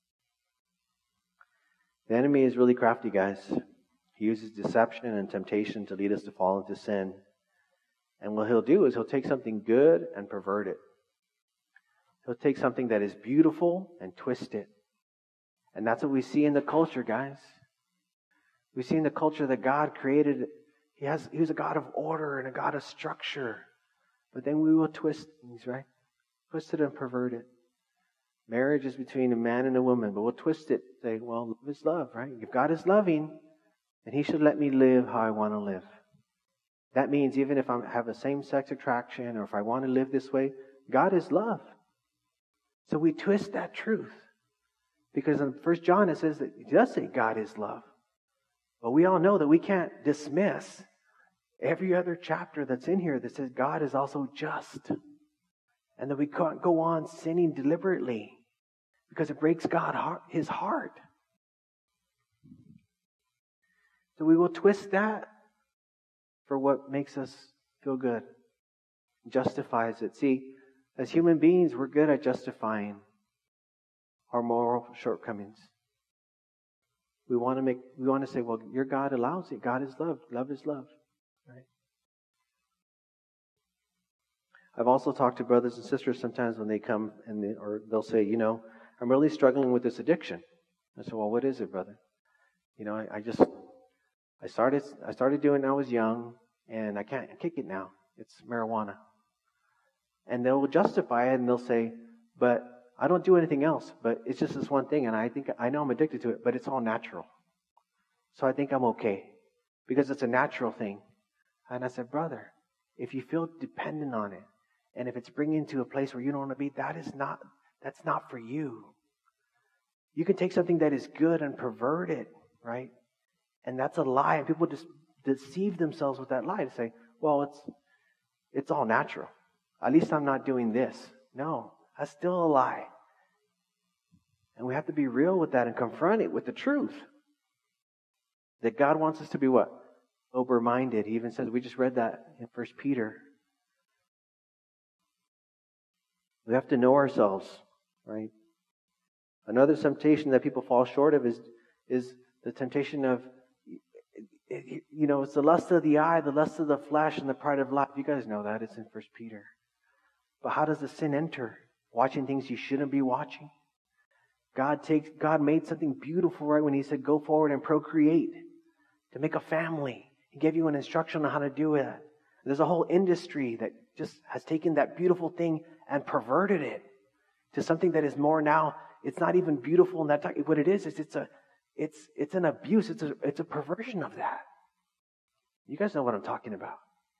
The enemy is really crafty, guys. He uses deception and temptation to lead us to fall into sin. And what he'll do is he'll take something good and pervert it. He'll take something that is beautiful and twist it. And that's what we see in the culture, guys. We see in the culture that God created. He was a God of order and a God of structure. But then we will twist things, right? Twist it and pervert it. Marriage is between a man and a woman, but we'll twist it. Say, well, love is love, right? If God is loving, then He should let me live how I want to live. That means even if I have a same-sex attraction or if I want to live this way, God is love. So we twist that truth. Because in 1 John it says that it does say God is love. But we all know that we can't dismiss every other chapter that's in here that says God is also just. And that we can't go on sinning deliberately because it breaks His heart. So we will twist that for what makes us feel good. Justifies it. See, as human beings, we're good at justifying our moral shortcomings. We want to say, well, your God allows it. God is love. Love is love. Right? I've also talked to brothers and sisters sometimes when they come or they'll say, I'm really struggling with this addiction. I said, well, what is it, brother? I started doing it when I was young, and I can't kick it now. It's marijuana. And they'll justify it, and they'll say, but I don't do anything else, but it's just this one thing, and I know I'm addicted to it, but it's all natural. So I think I'm okay, because it's a natural thing. And I said, brother, if you feel dependent on it, and if it's bringing you to a place where you don't want to be, that's not for you. You can take something that is good and pervert it, right? And that's a lie. And people just deceive themselves with that lie to say, well, it's all natural. At least I'm not doing this. No, that's still a lie. And we have to be real with that and confront it with the truth. That God wants us to be what? Sober-minded. He even says, we just read that in 1 Peter. We have to know ourselves, right? Another temptation that people fall short of is the temptation of, it's the lust of the eye, the lust of the flesh, and the pride of life. You guys know that. It's in 1 Peter. But how does the sin enter? Watching things you shouldn't be watching. God made something beautiful, right, when He said, go forward and procreate, to make a family. He gave you an instruction on how to do it. There's a whole industry that just has taken that beautiful thing and perverted it to something that is more now. It's not even beautiful in that time. What it is it's an abuse. It's a perversion of that. You guys know what I'm talking about.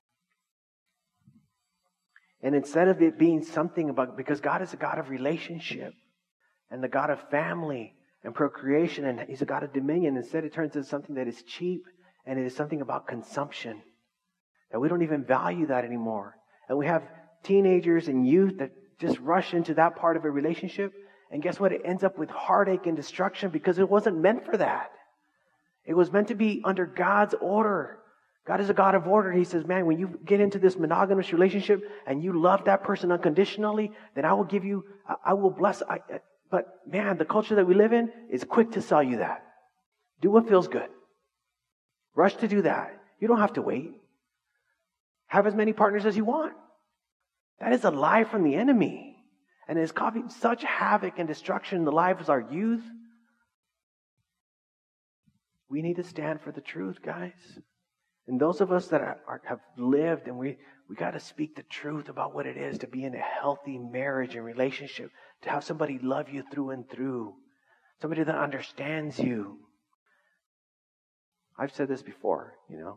And instead of it being something about, because God is a God of relationship and the God of family and procreation, and He's a God of dominion, instead it turns into something that is cheap, and it is something about consumption. That we don't even value that anymore. And we have teenagers and youth that just rush into that part of a relationship. And guess what? It ends up with heartache and destruction because it wasn't meant for that. It was meant to be under God's order. God is a God of order. He says, man, when you get into this monogamous relationship and you love that person unconditionally, then I will give you, I will bless. But man, the culture that we live in is quick to sell you that. Do what feels good. Rush to do that. You don't have to wait. Have as many partners as you want. That is a lie from the enemy. And it is causing such havoc and destruction in the lives of our youth. We need to stand for the truth, guys. And those of us that have lived, and we got to speak the truth about what it is to be in a healthy marriage and relationship, to have somebody love you through and through, somebody that understands you. I've said this before,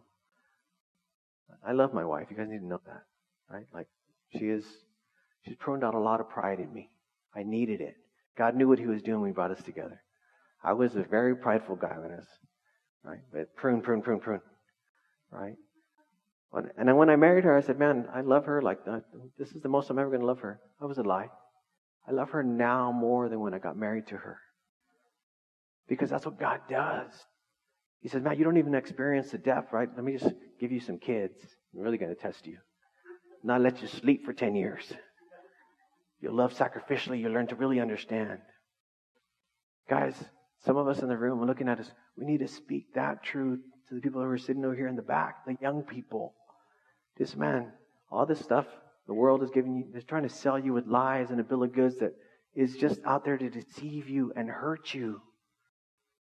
I love my wife. You guys need to know that, right? Like, she's pruned out a lot of pride in me. I needed it. God knew what He was doing when He brought us together. I was a very prideful guy when I was, right? But prune, right? And then when I married her, I said, man, I love her like that. This is the most I'm ever going to love her. That was a lie. I love her now more than when I got married to her. Because that's what God does. He says, man, you don't even experience the depth, right? Let me just give you some kids. I'm really going to test you. Not let you sleep for 10 years. You'll love sacrificially. You'll learn to really understand. Guys, some of us in the room are looking at us. We need to speak that truth to the people who are sitting over here in the back, the young people. This man, all this stuff the world is giving you, they're trying to sell you with lies and a bill of goods that is just out there to deceive you and hurt you.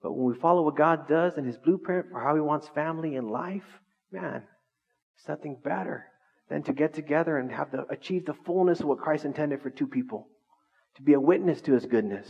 But when we follow what God does and His blueprint for how He wants family and life, man, it's nothing better than to get together and achieve the fullness of what Christ intended for two people. To be a witness to His goodness.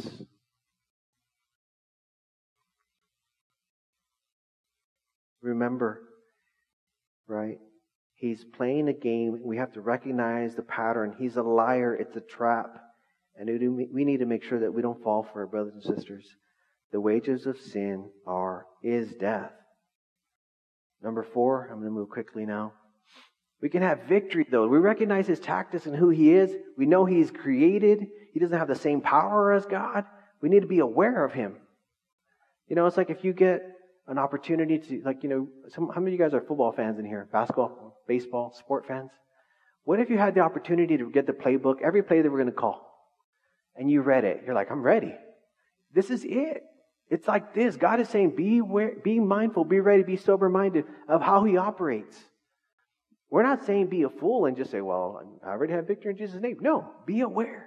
Remember, right? He's playing a game. We have to recognize the pattern. He's a liar. It's a trap. And we need to make sure that we don't fall for it, brothers and sisters. The wages of sin is death. Number 4, I'm going to move quickly now. We can have victory, though. We recognize His tactics and who He is. We know He's created. He doesn't have the same power as God. We need to be aware of Him. You know, it's like if you get an opportunity to, how many of you guys are football fans in here? Basketball, baseball, sport fans? What if you had the opportunity to get the playbook, every play that we're going to call, and you read it? You're like, I'm ready. This is it. It's like this. God is saying, be mindful, be ready, be sober-minded of how He operates. We're not saying be a fool and just say, well, I already have victory in Jesus' name. No, be aware.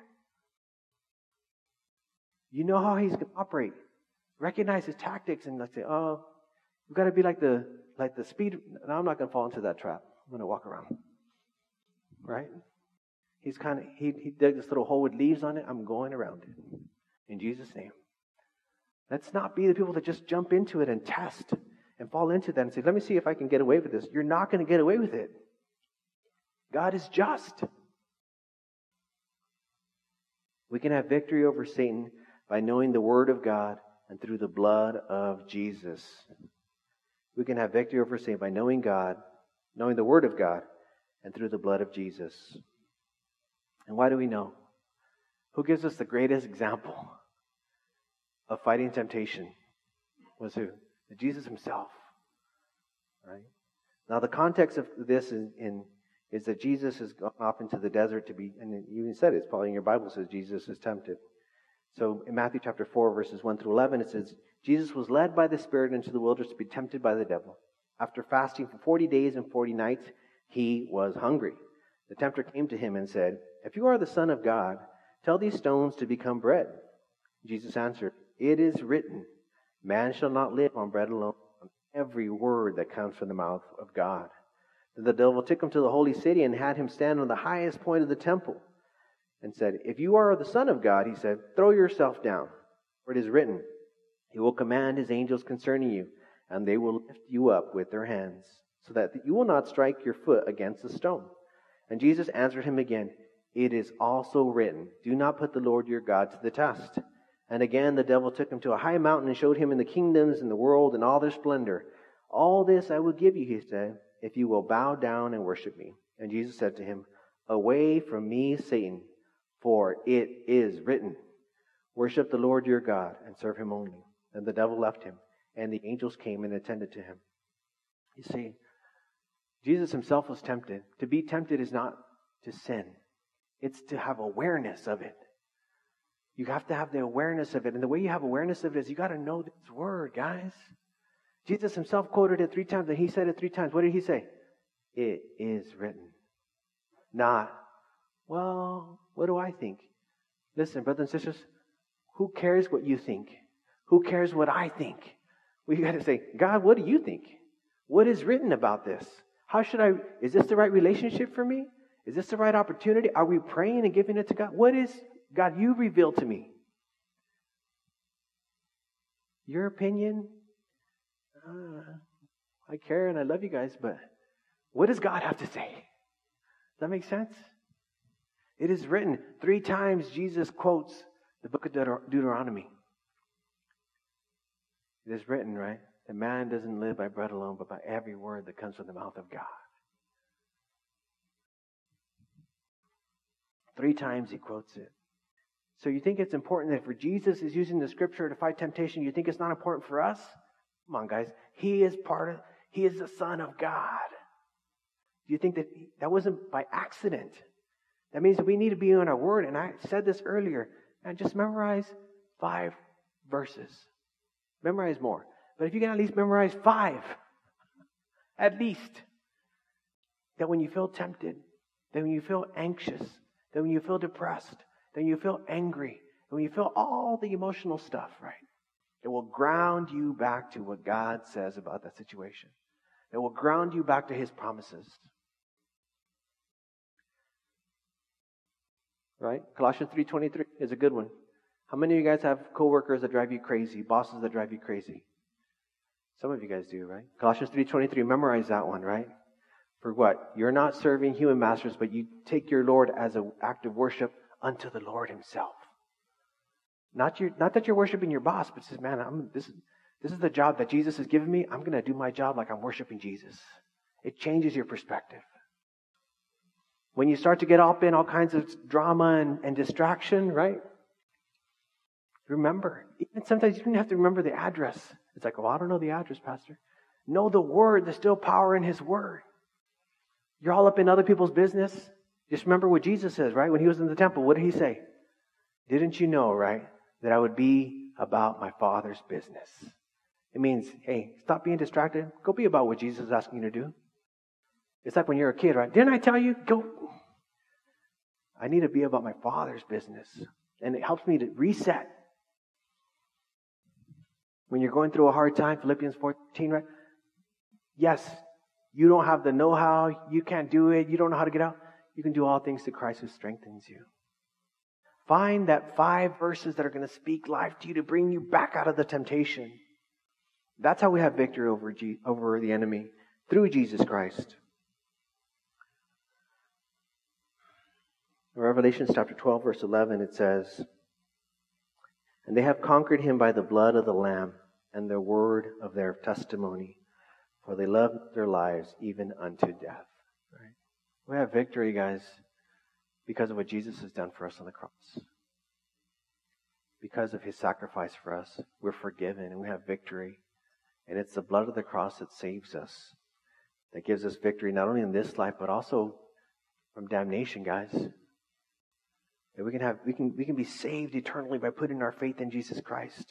You know how He's going to operate. Recognize His tactics and say, oh, we've got to be like the speed. No, I'm not going to fall into that trap. I'm going to walk around. Right? He's he dug this little hole with leaves on it. I'm going around it. In Jesus' name. Let's not be the people that just jump into it and test and fall into that and say, let me see if I can get away with this. You're not going to get away with it. God is just. We can have victory over Satan by knowing the Word of God and through the blood of Jesus. We can have victory over Satan by knowing God, knowing the Word of God, and through the blood of Jesus. And why do we know? Who gives us the greatest example of fighting temptation? Was who? Jesus Himself. Right? Now the context of this is that Jesus has gone off into the desert to be, and you even said it's probably in your Bible, says Jesus is tempted. So in Matthew chapter 4, verses 1 through 11, it says, Jesus was led by the Spirit into the wilderness to be tempted by the devil. After fasting for 40 days and 40 nights, He was hungry. The tempter came to Him and said, if you are the Son of God, tell these stones to become bread. Jesus answered, it is written, man shall not live on bread alone, on every word that comes from the mouth of God. Then the devil took Him to the holy city and had Him stand on the highest point of the temple and said, if you are the Son of God, He said, throw yourself down, for it is written, He will command His angels concerning you, and they will lift you up with their hands, so that you will not strike your foot against a stone. And Jesus answered him again, it is also written, do not put the Lord your God to the test. And again the devil took Him to a high mountain and showed Him in the kingdoms and the world and all their splendor. All this I will give you, He said, if you will bow down and worship me. And Jesus said to him, away from me, Satan, for it is written, worship the Lord your God and serve Him only. And the devil left him, and the angels came and attended to him. You see, Jesus Himself was tempted. To be tempted is not to sin. It's to have awareness of it. You have to have the awareness of it. And the way you have awareness of it is you got to know this Word, guys. Jesus Himself quoted it 3 times, and He said it 3 times. What did He say? It is written. Not, well, what do I think? Listen, brothers and sisters, who cares what you think? Who cares what I think? We got to say, God, what do you think? What is written about this? How should I, is this the right relationship for me? Is this the right opportunity? Are we praying and giving it to God? What is, God, you reveal to me? Your opinion? I care and I love you guys, but what does God have to say? Does that make sense? It is written 3 times. Jesus quotes the book of Deuteronomy. It is written, right? That man doesn't live by bread alone, but by every word that comes from the mouth of God. 3 times He quotes it. So you think it's important that if Jesus is using the Scripture to fight temptation, you think it's not important for us? Come on, guys. He is the Son of God. Do you think that wasn't by accident? That means that we need to be on our Word. And I said this earlier. And just memorize 5 verses. Memorize more. But if you can at least memorize 5, at least, that when you feel tempted, that when you feel anxious, that when you feel depressed, that when you feel angry, that when you feel all the emotional stuff, right? It will ground you back to what God says about that situation. It will ground you back to His promises. Right? Colossians 3:23 is a good one. How many of you guys have coworkers that drive you crazy, bosses that drive you crazy? Some of you guys do, right? Colossians 3:23, memorize that one, right? For what? You're not serving human masters, but you take your Lord as an act of worship unto the Lord Himself. Not that you're worshiping your boss, but says, man, this is the job that Jesus has given me. I'm going to do my job like I'm worshiping Jesus. It changes your perspective. When you start to get up in all kinds of drama and distraction, right? Remember. Even sometimes you don't have to remember the address. It's like, oh, I don't know the address, Pastor. Know the Word. There's still power in His Word. You're all up in other people's business. Just remember what Jesus says, right? When He was in the temple, what did He say? Didn't you know, right, that I would be about my Father's business? It means, hey, stop being distracted. Go be about what Jesus is asking you to do. It's like when you're a kid, right? Didn't I tell you? Go. I need to be about my Father's business. And it helps me to reset. When you're going through a hard time, Philippians 4:13, right? Yes, you don't have the know-how. You can't do it. You don't know how to get out. You can do all things to Christ who strengthens you. Find that 5 verses that are going to speak life to you to bring you back out of the temptation. That's how we have victory over the enemy, through Jesus Christ. In Revelation chapter 12, verse 11, it says, and they have conquered him by the blood of the Lamb and the word of their testimony, for they loved their lives even unto death. Right? We have victory, guys, because of what Jesus has done for us on the cross. Because of His sacrifice for us, we're forgiven and we have victory. And it's the blood of the cross that saves us, that gives us victory not only in this life, but also from damnation, guys. That we can be saved eternally by putting our faith in Jesus Christ.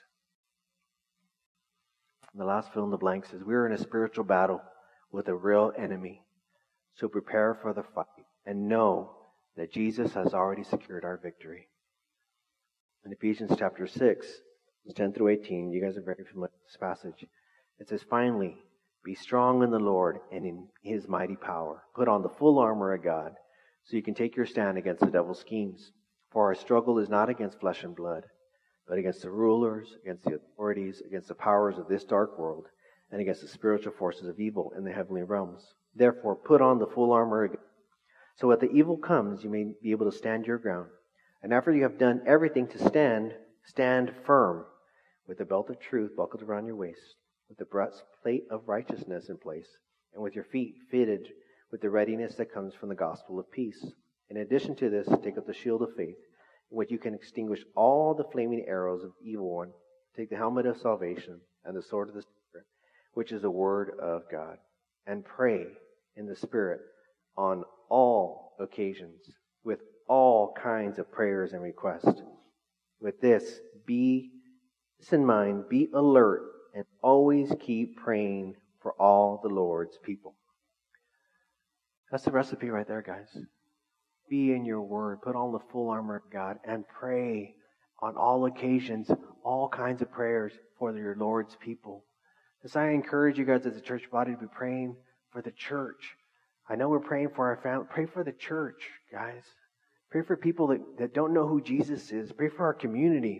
And the last fill in the blank says, we are in a spiritual battle with a real enemy. So prepare for the fight and know that Jesus has already secured our victory. In Ephesians chapter 6, 10 through 18, you guys are very familiar with this passage. It says, finally, be strong in the Lord and in His mighty power. Put on the full armor of God so you can take your stand against the devil's schemes. For our struggle is not against flesh and blood, but against the rulers, against the authorities, against the powers of this dark world, and against the spiritual forces of evil in the heavenly realms. Therefore, put on the full armor of God, so when the evil comes, you may be able to stand your ground. And after you have done everything to stand firm, with the belt of truth buckled around your waist, with the breastplate of righteousness in place, and with your feet fitted with the readiness that comes from the gospel of peace. In addition to this, take up the shield of faith, in which you can extinguish all the flaming arrows of the evil one. Take the helmet of salvation and the sword of the Spirit, which is the word of God, and pray in the Spirit on all occasions, with all kinds of prayers and requests. With this in mind, be alert, and always keep praying for all the Lord's people. That's the recipe right there, guys. Be in your word. Put on the full armor of God and pray on all occasions, all kinds of prayers for your Lord's people. As I encourage you guys as a church body to be praying for the church. I know we're praying for our family. Pray for the church, guys. Pray for people that don't know who Jesus is. Pray for our community.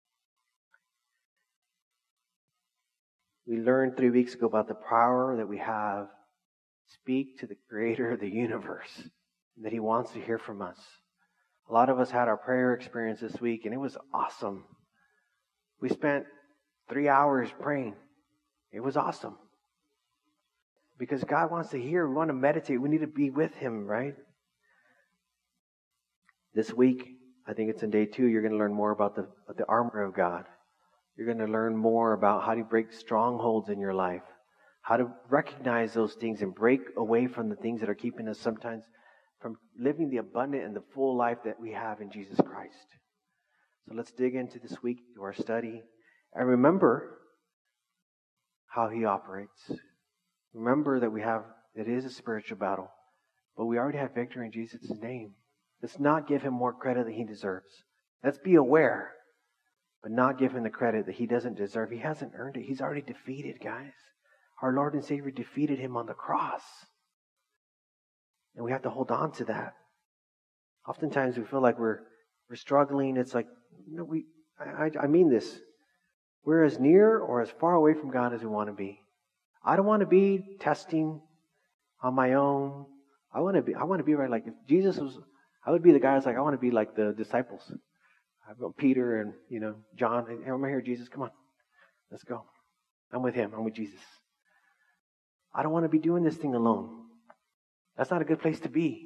We learned 3 weeks ago about the power that we have. Speak to the Creator of the universe, that He wants to hear from us. A lot of us had our prayer experience this week, and it was awesome. We spent 3 hours praying. It was awesome. Because God wants to hear. We want to meditate. We need to be with Him, right? This week, I think it's in day 2, you're going to learn more about the armor of God. You're going to learn more about how to break strongholds in your life. How to recognize those things and break away from the things that are keeping us sometimes from living the abundant and the full life that we have in Jesus Christ. So let's dig into this week, to our study, and remember how He operates. Remember that it is a spiritual battle, but we already have victory in Jesus' name. Let's not give Him more credit than He deserves. Let's be aware but not give him the credit that he doesn't deserve. He hasn't earned it. He's already defeated, guys. Our Lord and Savior defeated him on the cross. And we have to hold on to that. Oftentimes we feel like we're struggling. It's like, I mean this. We're as near or as far away from God as we want to be. I don't want to be testing on my own. I want to be right. Like if Jesus was, I would be the guy who's like, I want to be like the disciples. I've got Peter and, John. Hey, I'm here, Jesus. Come on. Let's go. I'm with him. I'm with Jesus. I don't want to be doing this thing alone. That's not a good place to be.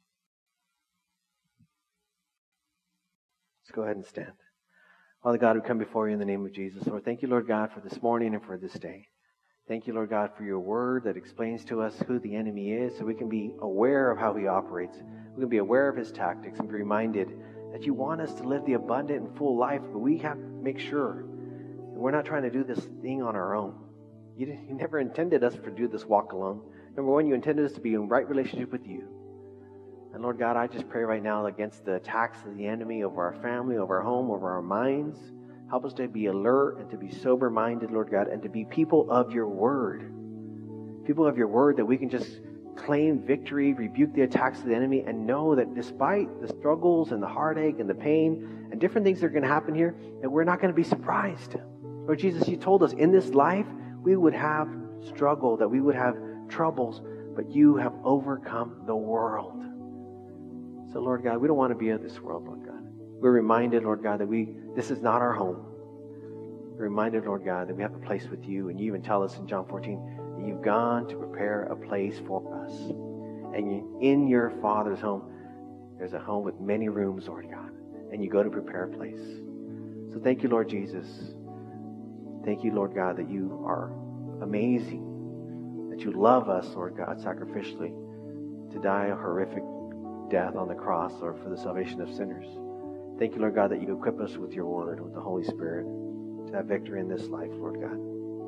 Let's go ahead and stand. Father God, we come before you in the name of Jesus. Lord, thank you, Lord God, for this morning and for this day. Thank you, Lord God, for your word that explains to us who the enemy is so we can be aware of how he operates. We can be aware of his tactics and be reminded that you want us to live the abundant and full life, but we have to make sure that we're not trying to do this thing on our own. You never intended us to do this walk alone. Number one, you intended us to be in right relationship with you. And Lord God, I just pray right now against the attacks of the enemy over our family, over our home, over our minds. Help us to be alert and to be sober-minded, Lord God, and to be people of your word. People of your word that we can just claim victory, rebuke the attacks of the enemy, and know that despite the struggles and the heartache and the pain and different things that are going to happen here, that we're not going to be surprised. Lord Jesus, you told us in this life we would have struggle, that we would have troubles, but you have overcome the world. So, Lord God, we don't want to be of this world, Lord God. We're reminded, Lord God, that this is not our home. We're reminded, Lord God, that we have a place with you. And you even tell us in John 14 that you've gone to prepare a place for us. And in your Father's home, there's a home with many rooms, Lord God. And you go to prepare a place. So thank you, Lord Jesus. Thank you, Lord God, that you are amazing. That you love us, Lord God, sacrificially to die a horrific death on the cross, Lord, for the salvation of sinners. Thank you, Lord God, that you equip us with your word, with the Holy Spirit, to have victory in this life, Lord God.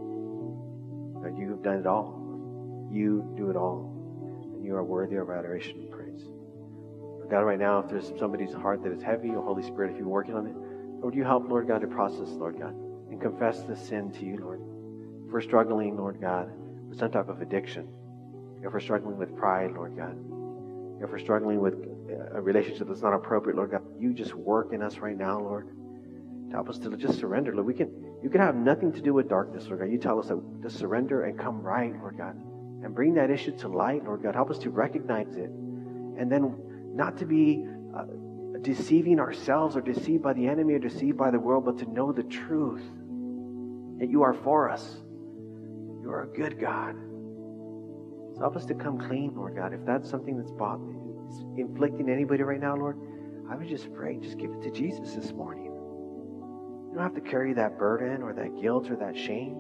Lord, you have done it all. You do it all. And you are worthy of adoration and praise. Lord God, right now, if there's somebody's heart that is heavy, or Holy Spirit, if you're working on it, Lord, you help, Lord God, to process, Lord God, and confess the sin to you, Lord. If we're struggling, Lord God, with some type of addiction, if we're struggling with pride, Lord God, if we're struggling with a relationship that's not appropriate, Lord God, you just work in us right now, Lord. To help us to just surrender, Lord. You can have nothing to do with darkness, Lord God. You tell us that to surrender and come right, Lord God. And bring that issue to light, Lord God. Help us to recognize it. And then not to be deceiving ourselves or deceived by the enemy or deceived by the world, but to know the truth. That you are for us. You are a good God. So help us to come clean, Lord God. If that's something that's inflicting anybody right now, Lord, I would just pray, just give it to Jesus this morning. You don't have to carry that burden or that guilt or that shame.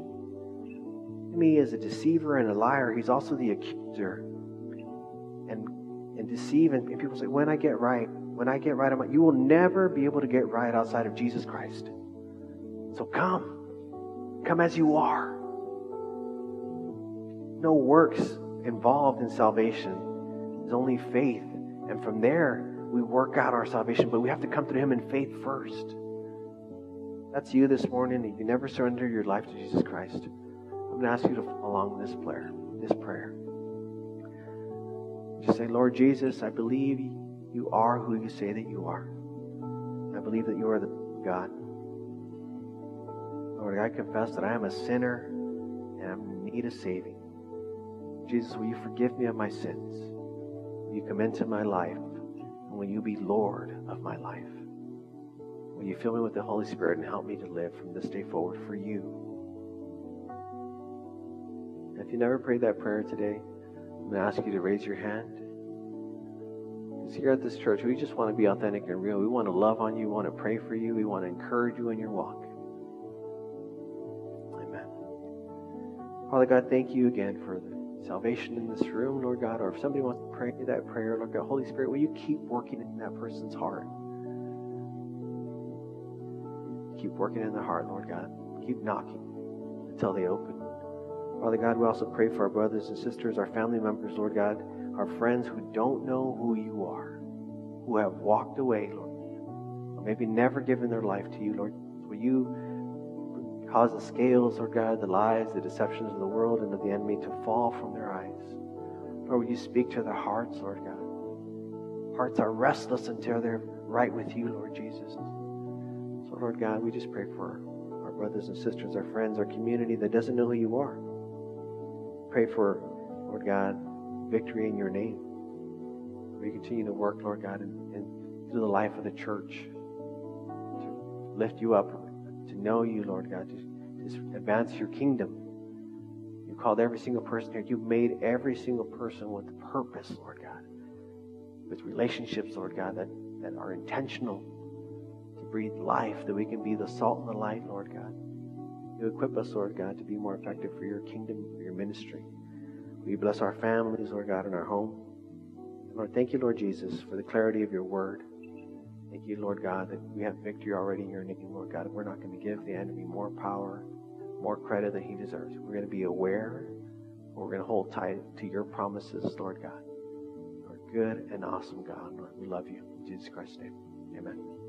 Me as a deceiver and a liar, he's also the accuser. And deceive, and people say, when I get right, you will never be able to get right outside of Jesus Christ. So come as you are. No works involved in salvation. There's only faith. And from there, we work out our salvation. But we have to come to him in faith first. That's you this morning, and you never surrender your life to Jesus Christ. I'm going to ask you to follow along with this prayer. Just say, Lord Jesus, I believe you are who you say that you are. I believe that you are the God. Lord, I confess that I am a sinner and I'm in need of saving. Jesus, will you forgive me of my sins? Will you come into my life? And will you be Lord of my life? Will you fill me with the Holy Spirit and help me to live from this day forward for you? And if you never prayed that prayer today, I'm going to ask you to raise your hand. Because here at this church, we just want to be authentic and real. We want to love on you. We want to pray for you. We want to encourage you in your walk. Amen. Father God, thank you again for the salvation in this room, Lord God. Or if somebody wants to pray that prayer, Lord God, Holy Spirit, will you keep working in that person's heart? Keep working in their heart, Lord God. Keep knocking until they open. Father God, we also pray for our brothers and sisters, our family members, Lord God, our friends who don't know who you are, who have walked away, Lord, or maybe never given their life to you, Lord. Will you cause the scales, Lord God, the lies, the deceptions of the world and of the enemy to fall from their eyes? Lord, will you speak to their hearts, Lord God? Hearts are restless until they're right with you, Lord Jesus. So, Lord God, we just pray for our brothers and sisters, our friends, our community that doesn't know who you are. Pray for, Lord God, victory in your name. We continue to work, Lord God, and through the life of the church to lift you up, to know you, Lord God, to advance your kingdom. You called every single person here. You've made every single person with purpose, Lord God, with relationships, Lord God, that are intentional to breathe life, that we can be the salt and the light, Lord God. You equip us, Lord God, to be more effective for your kingdom, for your ministry. Will you bless our families, Lord God, and our home? Lord, thank you, Lord Jesus, for the clarity of your word. Thank you, Lord God, that we have victory already in your name, Lord God. We're not going to give the enemy more power, more credit than he deserves. We're going to be aware. We're going to hold tight to your promises, Lord God. Lord, good and awesome God. Lord, we love you. In Jesus Christ's name, amen.